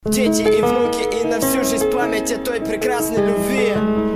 Дети и внуки, и на всю жизнь память о той прекрасной любви.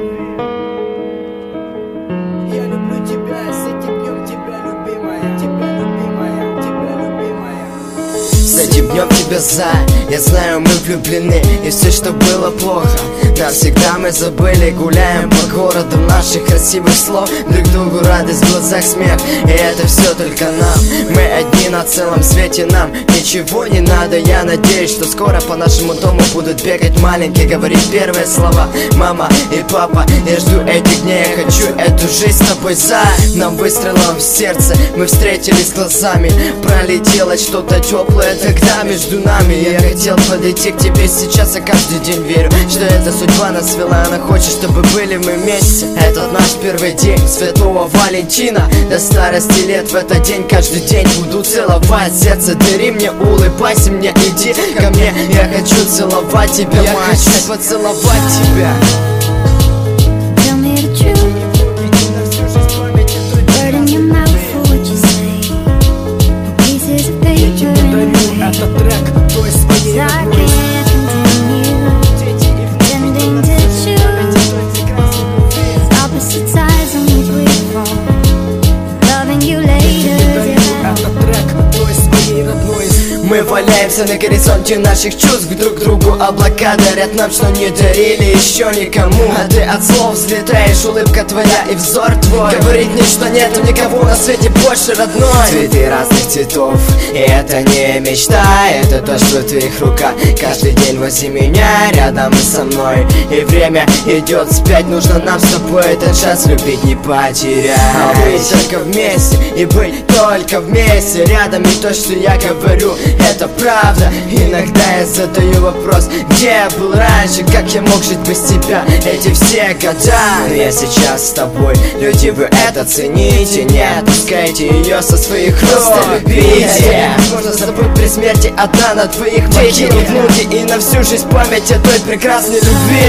Я люблю тебя, с этим днем тебя, любимая, тебя, любимая, тебя, любимая. С этим днем тебя я знаю, мы влюблены, и все, что было плохо, навсегда мы забыли. Гуляем по городу наших красивых слов, друг другу радость в глазах, смех, и это все только нам. Мы одни на целом свете, нам ничего не надо. Я надеюсь, что скоро по нашему дому будут бегать маленькие, говорить первые слова: мама и папа. Я жду этих дней, я хочу эту жизнь с тобой за. Нам выстрелом в сердце, мы встретились глазами, пролетело что-то теплое тогда между нами. Я хотел подойти к тебе сейчас, я каждый день верю, что эта судьба нас свела. Она хочет, чтобы были мы вместе. Этот наш первый день Святого Валентина. До старости лет в этот день каждый день буду целовать. Сердце дари мне, улыбайся мне, иди ко мне. Я хочу целовать тебя, я хочу поцеловать тебя. Этот трек, то есть своей родной. Мы валяемся на горизонте наших чувств друг к другу. Облака дарят нам, что не дарили еще никому. А ты от слов взлетаешь, улыбка твоя и взор твой говорит мне, что нету никого на свете больше родной. Цветы разных цветов, и это не мечта, это то, что в твоих руках. Каждый день возле меня, рядом и со мной. И время идет вспять, нужно нам с тобой этот шанс любить не потерять. А быть только вместе, и быть только вместе. Рядом и то, что я говорю, это правда. Иногда я задаю вопрос: где я был раньше, как я мог жить без тебя эти все года. Но я сейчас с тобой, люди, вы это цените. Не отпускайте ее со своих рук, просто любите. Можно забыть при смерти одна на твоих дети и внуки, и на всю жизнь память о той прекрасной любви.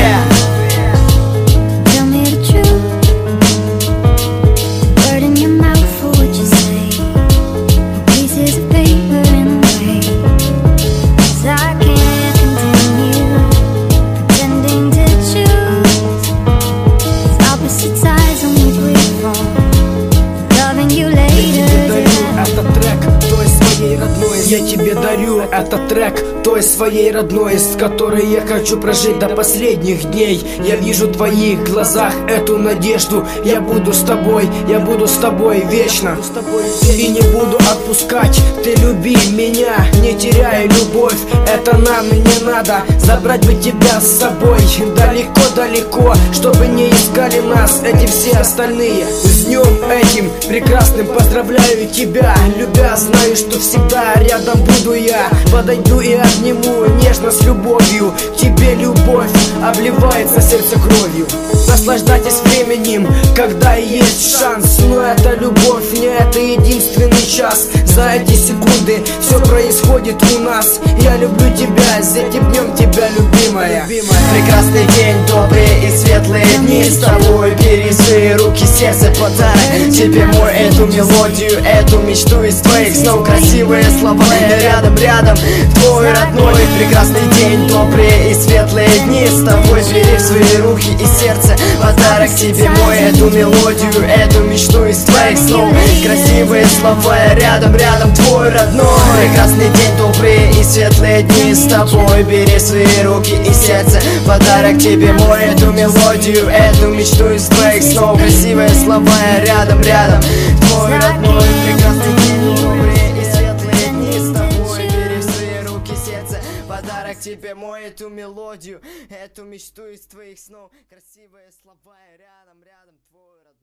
Я тебе дарю этот трек той своей родной, с которой я хочу прожить до последних дней. Я вижу в твоих глазах эту надежду. Я буду с тобой, я буду с тобой вечно. И не буду отпускать, ты люби меня, не теряй любовь. Это нам и не надо, забрать бы тебя с собой далеко-далеко, чтобы не искали нас эти все остальные. С днем этим прекрасным поздравляю тебя, любя, знаю, что всегда рядом буду я. Подойду и обниму нежно с любовью. К тебе любовь обливается сердце кровью. Наслаждайтесь временем, когда есть шанс. Но это любовь, не это единственный час. За эти секунды все происходит у нас. Я люблю тебя, с этим днем тебя, любимая. Прекрасный день, добрые и светлые дни с тобой. Бери свои руки, сердце подарок тебе мой. Эту мелодию, эту мечту из твоих снов. Красивые слова, рядом, рядом, твой родной. Прекрасный день, добрые и светлые дни с тобой. Бери в свои руки и сердце подарок тебе мой. Эту мелодию, эту мечту из твоих снов. Красивые слова, рядом, рядом, твой родной. Прекрасный день, добрые и светлые дни с тобой. Бери в свои руки и сердце подарок тебе мой. Эту мелодию, эту мечту из твоих снов. Красивые слова, рядом, рядом, твой родной. Прекрасный день, добрые и светлые дни с тобой. Бери в свои руки сердце подарок тебе мой. Эту мелодию, эту мечту из твоих снов. Красивые слова, рядом, рядом, твой родной.